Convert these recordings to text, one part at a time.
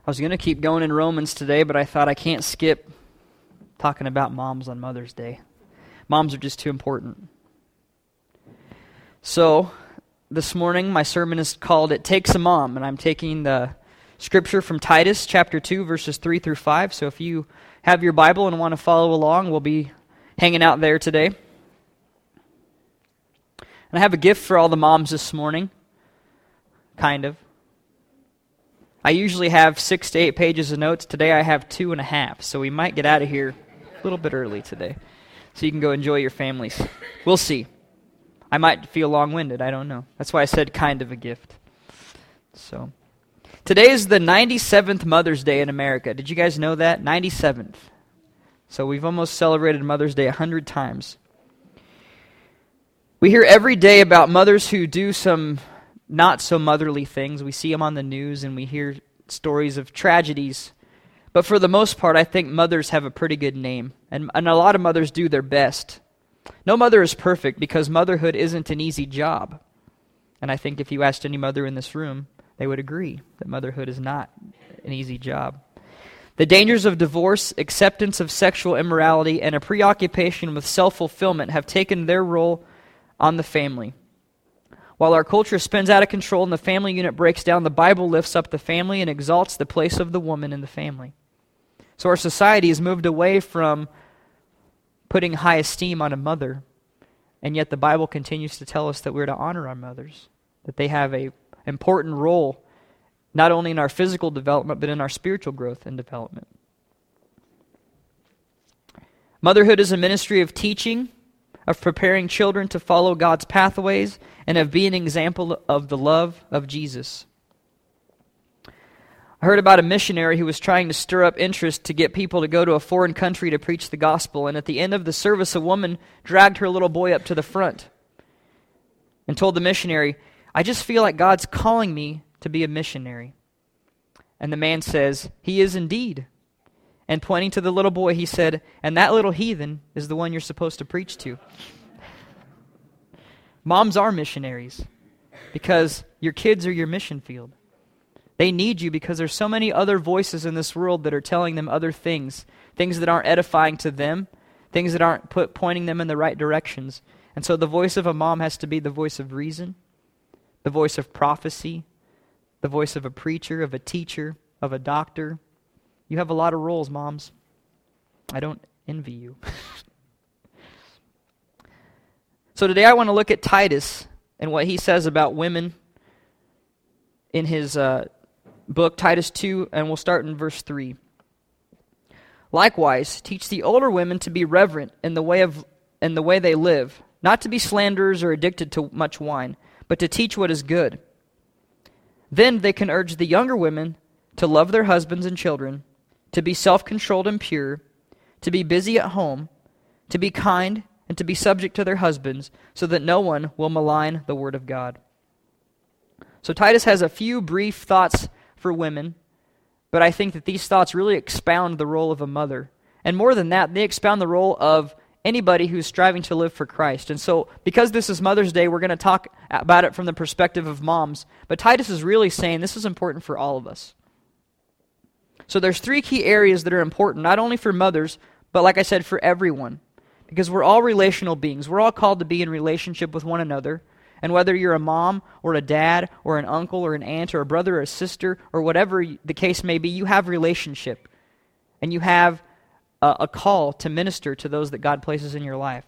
I was going to keep going in Romans today, but I thought I can't skip talking about moms on Mother's Day. Moms are just too important. So, this morning my sermon is called It Takes a Mom, and I'm taking the scripture from Titus chapter 2, verses 3 through 5. So if you have your Bible and want to follow along, we'll be hanging out there today. And I have a gift for all the moms this morning. Kind of. I usually have 6 to 8 pages of notes. Today I have 2.5, so we might get out of here a little bit early today, so you can go enjoy your families. We'll see. I might feel long-winded, I don't know. That's why I said kind of a gift. So, today is the 97th Mother's Day in America. Did you guys know that? 97th. So we've almost celebrated Mother's Day 100 times. We hear every day about mothers who do some not so motherly things. We see them on the news and we hear stories of tragedies. But for the most part, I think mothers have a pretty good name. And a lot of mothers do their best. No mother is perfect because motherhood isn't an easy job. And I think if you asked any mother in this room, they would agree that motherhood is not an easy job. The dangers of divorce, acceptance of sexual immorality, and a preoccupation with self-fulfillment have taken their role on the family. While our culture spins out of control and the family unit breaks down, the Bible lifts up the family and exalts the place of the woman in the family. So our society has moved away from putting high esteem on a mother, and yet the Bible continues to tell us that we're to honor our mothers, that they have an important role not only in our physical development, but in our spiritual growth and development. Motherhood is a ministry of teaching, of preparing children to follow God's pathways, and of being an example of the love of Jesus. I heard about a missionary who was trying to stir up interest to get people to go to a foreign country to preach the gospel, and at the end of the service, a woman dragged her little boy up to the front and told the missionary, "I just feel like God's calling me to be a missionary." And the man says, "He is indeed." And pointing to the little boy, he said, "And that little heathen is the one you're supposed to preach to." Moms are missionaries because your kids are your mission field. They need you because there's so many other voices in this world that are telling them other things, things that aren't edifying to them, things that aren't pointing them in the right directions. And so the voice of a mom has to be the voice of reason, the voice of prophecy, the voice of a preacher, of a teacher, of a doctor. You have a lot of roles, moms. I don't envy you. So today I want to look at Titus and what he says about women in his book, Titus 2, and we'll start in verse 3. "Likewise, teach the older women to be reverent in the way they live, not to be slanderers or addicted to much wine, but to teach what is good. Then they can urge the younger women to love their husbands and children, to be self-controlled and pure, to be busy at home, to be kind, and to be subject to their husbands, so that no one will malign the word of God." So Titus has a few brief thoughts for women, but I think that these thoughts really expound the role of a mother. And more than that, they expound the role of anybody who's striving to live for Christ. And so, because this is Mother's Day, we're going to talk about it from the perspective of moms. But Titus is really saying this is important for all of us. So there's 3 key areas that are important, not only for mothers, but like I said, for everyone. Because we're all relational beings. We're all called to be in relationship with one another. And whether you're a mom or a dad or an uncle or an aunt or a brother or a sister or whatever the case may be, you have relationship. And you have a call to minister to those that God places in your life.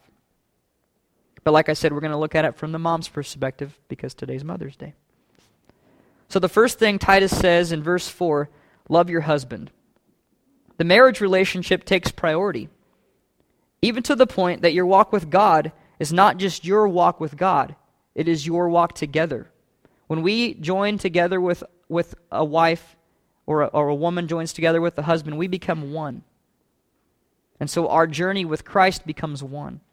But like I said, we're going to look at it from the mom's perspective because today's Mother's Day. So the first thing Titus says in verse 4, love your husband. The marriage relationship takes priority, even to the point that your walk with God is not just your walk with God, it is your walk together. When we join together with a wife or a woman joins together with a husband, we become one. And so our journey with Christ becomes one.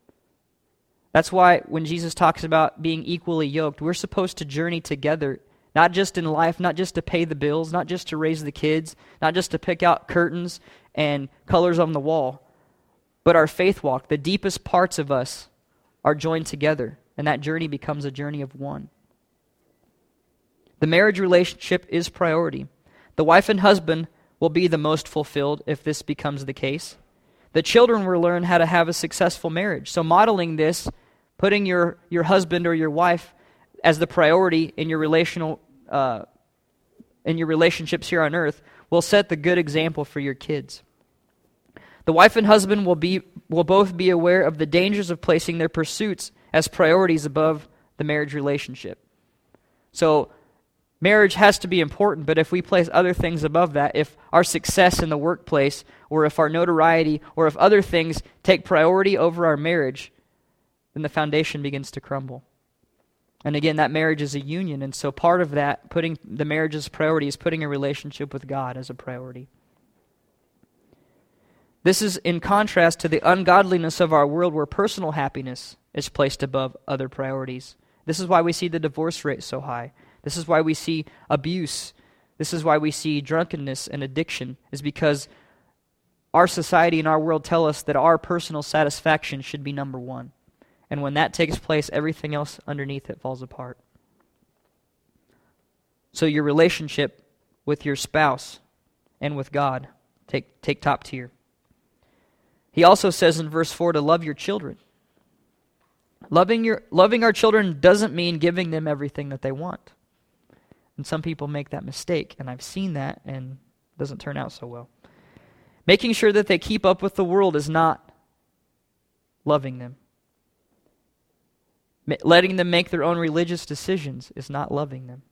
That's why when Jesus talks about being equally yoked, we're supposed to journey together, not just in life, not just to pay the bills, not just to raise the kids, not just to pick out curtains and colors on the wall, but our faith walk, the deepest parts of us are joined together, and that journey becomes a journey of one. The marriage relationship is priority. The wife and husband will be the most fulfilled if this becomes the case. The children will learn how to have a successful marriage. So modeling this, putting your husband or your wife as the priority in your relationships here on earth will set the good example for your kids. The wife and husband will both be aware of the dangers of placing their pursuits as priorities above the marriage relationship. So marriage has to be important, but if we place other things above that, if our success in the workplace, or if our notoriety, or if other things take priority over our marriage, then the foundation begins to crumble. And again, that marriage is a union, and so part of that, putting the marriage as a priority, is putting a relationship with God as a priority. This is in contrast to the ungodliness of our world where personal happiness is placed above other priorities. This is why we see the divorce rate so high. This is why we see abuse. This is why we see drunkenness and addiction, is because our society and our world tell us that our personal satisfaction should be number one. And when that takes place, everything else underneath it falls apart. So your relationship with your spouse and with God take top tier. He also says in verse 4 to love your children. Loving our children doesn't mean giving them everything that they want. And some people make that mistake, and I've seen that, and it doesn't turn out so well. Making sure that they keep up with the world is not loving them. Letting them make their own religious decisions is not loving them.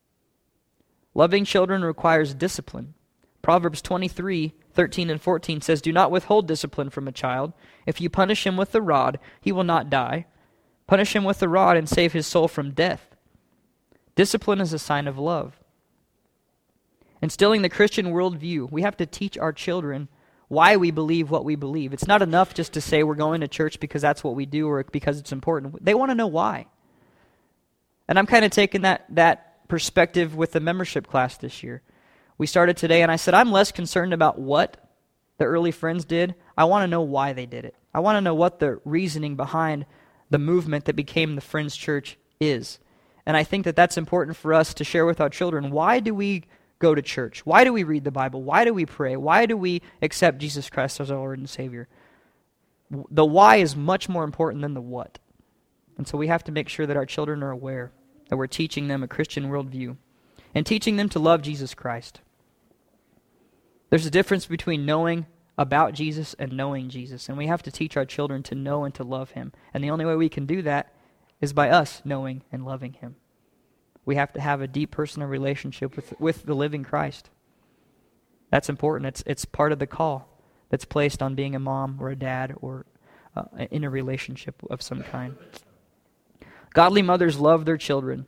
Loving children requires discipline. Proverbs 23:13 and 14 says, "Do not withhold discipline from a child. If you punish him with the rod, he will not die. Punish him with the rod and save his soul from death." Discipline is a sign of love. Instilling the Christian worldview, we have to teach our children why we believe what we believe. It's not enough just to say we're going to church because that's what we do or because it's important. They want to know why. And I'm kind of taking that perspective with the membership class this year. We started today, and I said, I'm less concerned about what the early friends did. I want to know why they did it. I want to know what the reasoning behind the movement that became the Friends Church is. And I think that that's important for us to share with our children. Why do we go to church? Why do we read the Bible? Why do we pray? Why do we accept Jesus Christ as our Lord and Savior? The why is much more important than the what. And so we have to make sure that our children are aware that we're teaching them a Christian worldview and teaching them to love Jesus Christ. There's a difference between knowing about Jesus and knowing Jesus, and we have to teach our children to know and to love Him. And the only way we can do that is by us knowing and loving Him. We have to have a deep personal relationship with the living Christ. That's important. It's part of the call that's placed on being a mom or a dad or in a relationship of some kind. Godly mothers love their children.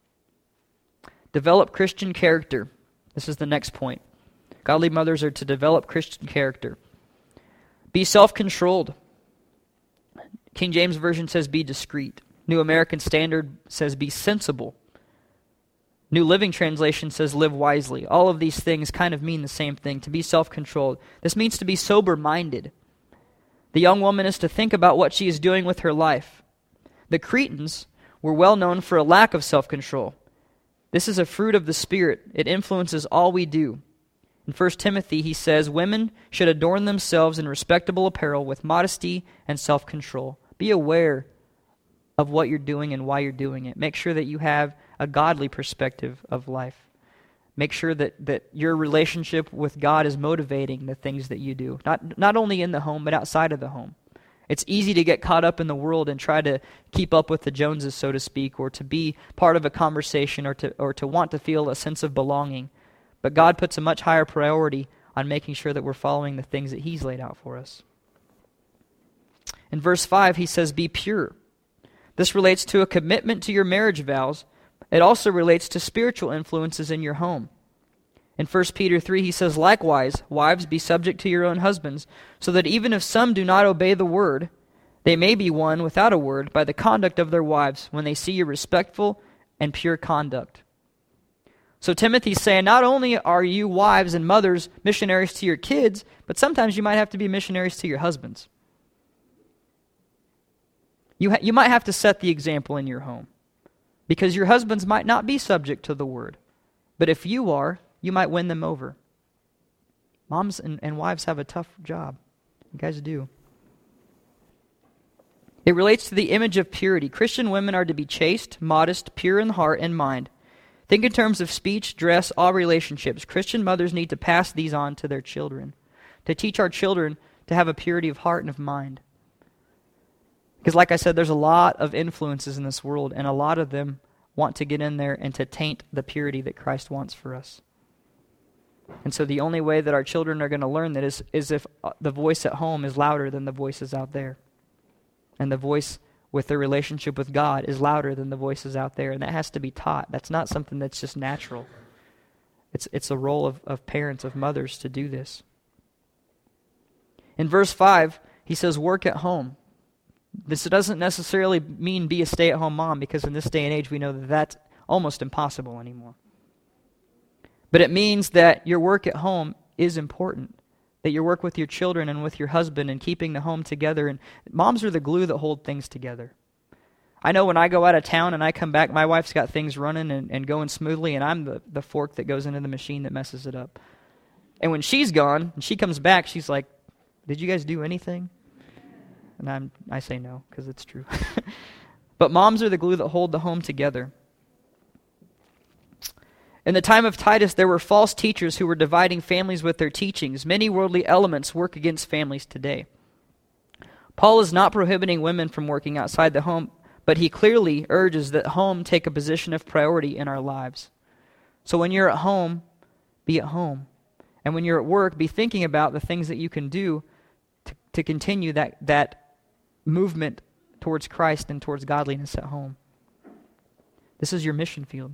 Develop Christian character. This is the next point. Godly mothers are to develop Christian character. Be self-controlled. King James Version says be discreet. New American Standard says be sensible. New Living Translation says live wisely. All of these things kind of mean the same thing, to be self-controlled. This means to be sober-minded. The young woman is to think about what she is doing with her life. The Cretans were well known for a lack of self-control. This is a fruit of the Spirit. It influences all we do. In 1 Timothy, he says, women should adorn themselves in respectable apparel with modesty and self-control. Be aware of what you're doing and why you're doing it. Make sure that you have a godly perspective of life. Make sure that your relationship with God is motivating the things that you do, not only in the home, but outside of the home. It's easy to get caught up in the world and try to keep up with the Joneses, so to speak, or to be part of a conversation or to want to feel a sense of belonging. But God puts a much higher priority on making sure that we're following the things that He's laid out for us. In verse 5, he says, be pure. This relates to a commitment to your marriage vows. It also relates to spiritual influences in your home. In 1 Peter 3, he says, likewise, wives, be subject to your own husbands, so that even if some do not obey the word, they may be won without a word by the conduct of their wives when they see your respectful and pure conduct. So Timothy's saying, not only are you wives and mothers missionaries to your kids, but sometimes you might have to be missionaries to your husbands. You might have to set the example in your home, because your husbands might not be subject to the word. But if you are, you might win them over. Moms and wives have a tough job. You guys do. It relates to the image of purity. Christian women are to be chaste, modest, pure in heart and mind. Think in terms of speech, dress, all relationships. Christian mothers need to pass these on to their children, to teach our children to have a purity of heart and of mind. Because like I said, there's a lot of influences in this world, and a lot of them want to get in there and to taint the purity that Christ wants for us. And so the only way that our children are going to learn that is if the voice at home is louder than the voices out there. And the voice with their relationship with God is louder than the voices out there. And that has to be taught. That's not something that's just natural. It's a role of parents, of mothers, to do this. In verse 5, he says, work at home. This doesn't necessarily mean be a stay-at-home mom, because in this day and age we know that that's almost impossible anymore. But it means that your work at home is important, that your work with your children and with your husband and keeping the home together. And moms are the glue that hold things together. I know when I go out of town and I come back, my wife's got things running and going smoothly, and I'm the fork that goes into the machine that messes it up. And when she's gone and she comes back, she's like, did you guys do anything? And I say no, because it's true. But moms are the glue that hold the home together. In the time of Titus, there were false teachers who were dividing families with their teachings. Many worldly elements work against families today. Paul is not prohibiting women from working outside the home, but he clearly urges that home take a position of priority in our lives. So when you're at home, be at home. And when you're at work, be thinking about the things that you can do to continue that movement towards Christ and towards godliness at home. This is your mission field.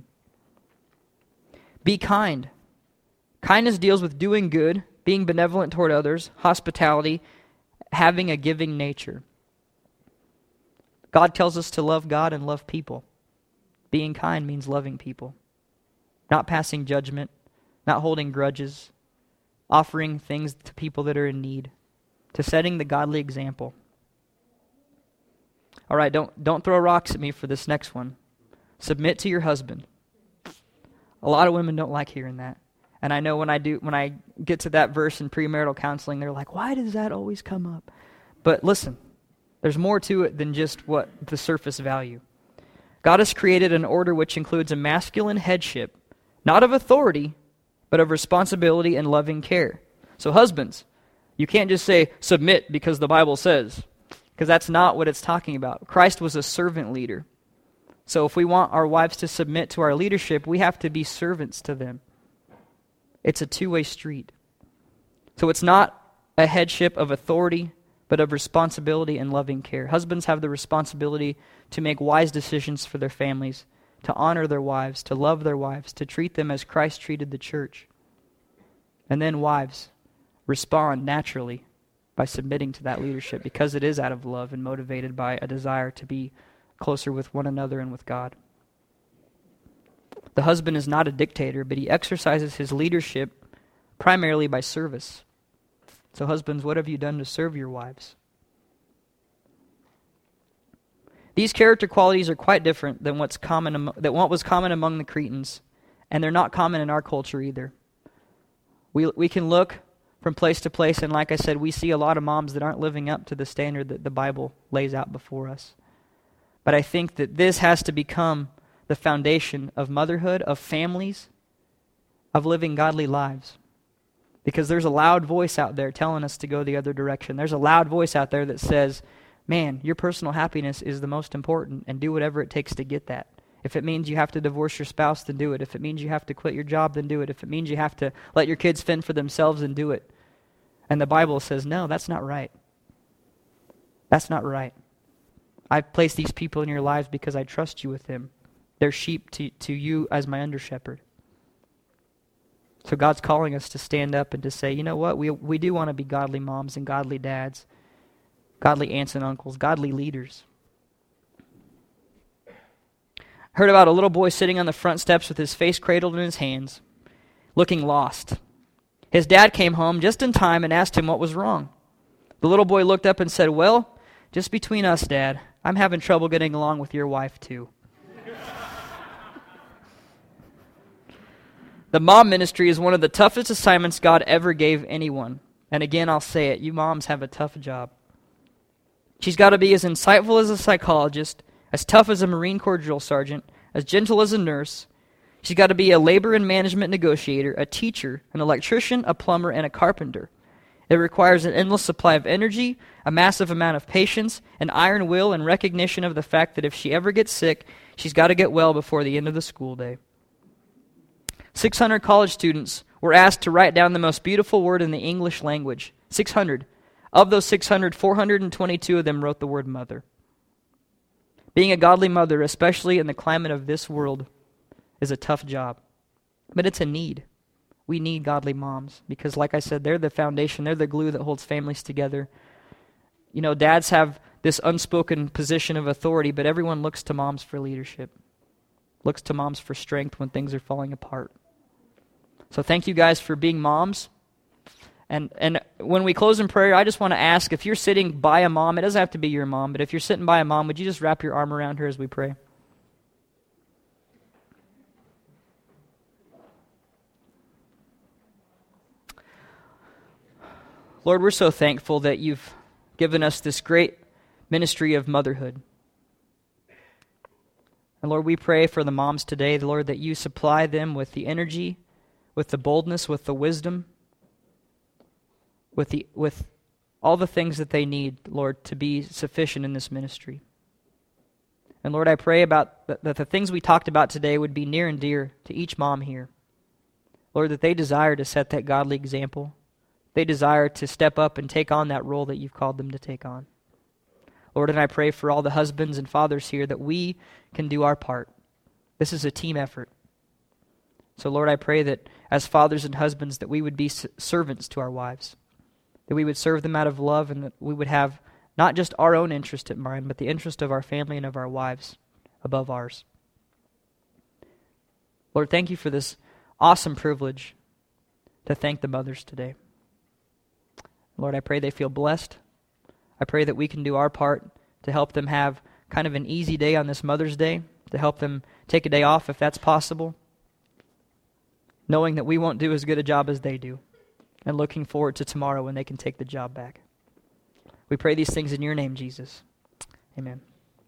Be kind. Kindness deals with doing good, being benevolent toward others, hospitality, having a giving nature. God tells us to love God and love people. Being kind means loving people. Not passing judgment, not holding grudges, offering things to people that are in need, to setting the godly example. All right, don't throw rocks at me for this next one. Submit to your husband. A lot of women don't like hearing that. And I know when I get to that verse in premarital counseling, they're like, why does that always come up? But listen, there's more to it than just what the surface value. God has created an order which includes a masculine headship, not of authority, but of responsibility and loving care. So husbands, you can't just say submit because the Bible says, because that's not what it's talking about. Christ was a servant leader. So if we want our wives to submit to our leadership, we have to be servants to them. It's a two-way street. So it's not a headship of authority, but of responsibility and loving care. Husbands have the responsibility to make wise decisions for their families, to honor their wives, to love their wives, to treat them as Christ treated the church. And then wives respond naturally by submitting to that leadership, because it is out of love and motivated by a desire to be closer with one another and with God. The husband is not a dictator, but he exercises his leadership primarily by service. So husbands, what have you done to serve your wives? These character qualities are quite different than what was common among the Cretans, and they're not common in our culture either. We can look from place to place, and like I said, we see a lot of moms that aren't living up to the standard that the Bible lays out before us. But I think that this has to become the foundation of motherhood, of families, of living godly lives. Because there's a loud voice out there telling us to go the other direction. There's a loud voice out there that says, man, your personal happiness is the most important, and do whatever it takes to get that. If it means you have to divorce your spouse, then do it. If it means you have to quit your job, then do it. If it means you have to let your kids fend for themselves, then do it. And the Bible says, no, that's not right. That's not right. I've placed these people in your lives because I trust you with them. They're sheep to you as my under-shepherd. So God's calling us to stand up and to say, you know what, we do want to be godly moms and godly dads, godly aunts and uncles, godly leaders. I heard about a little boy sitting on the front steps with his face cradled in his hands, looking lost. His dad came home just in time and asked him what was wrong. The little boy looked up and said, well, just between us, Dad, I'm having trouble getting along with your wife too. The mom ministry is one of the toughest assignments God ever gave anyone. And again, I'll say it, you moms have a tough job. She's got to be as insightful as a psychologist, as tough as a Marine Corps drill sergeant, as gentle as a nurse. She's got to be a labor and management negotiator, a teacher, an electrician, a plumber, and a carpenter. It requires an endless supply of energy, a massive amount of patience, an iron will, and recognition of the fact that if she ever gets sick, she's got to get well before the end of the school day. 600 college students were asked to write down the most beautiful word in the English language. 600. Of those 600, 422 of them wrote the word mother. Being a godly mother, especially in the climate of this world, is a tough job. But it's a need. We need godly moms because, like I said, they're the foundation. They're the glue that holds families together. You know, dads have this unspoken position of authority, but everyone looks to moms for leadership, looks to moms for strength when things are falling apart. So thank you guys for being moms. And when we close in prayer, I just want to ask, if you're sitting by a mom, it doesn't have to be your mom, but if you're sitting by a mom, would you just wrap your arm around her as we pray? Lord, we're so thankful that you've given us this great ministry of motherhood. And Lord, we pray for the moms today, Lord, that you supply them with the energy, with the boldness, with the wisdom, with all the things that they need, Lord, to be sufficient in this ministry. And Lord, I pray about that the things we talked about today would be near and dear to each mom here. Lord, that they desire to set that godly example. They desire to step up and take on that role that you've called them to take on. Lord, and I pray for all the husbands and fathers here that we can do our part. This is a team effort. So Lord, I pray that as fathers and husbands that we would be servants to our wives, that we would serve them out of love, and that we would have not just our own interest in mind, but the interest of our family and of our wives above ours. Lord, thank you for this awesome privilege to thank the mothers today. Lord, I pray they feel blessed. I pray that we can do our part to help them have kind of an easy day on this Mother's Day, to help them take a day off if that's possible, knowing that we won't do as good a job as they do, and looking forward to tomorrow when they can take the job back. We pray these things in your name, Jesus. Amen.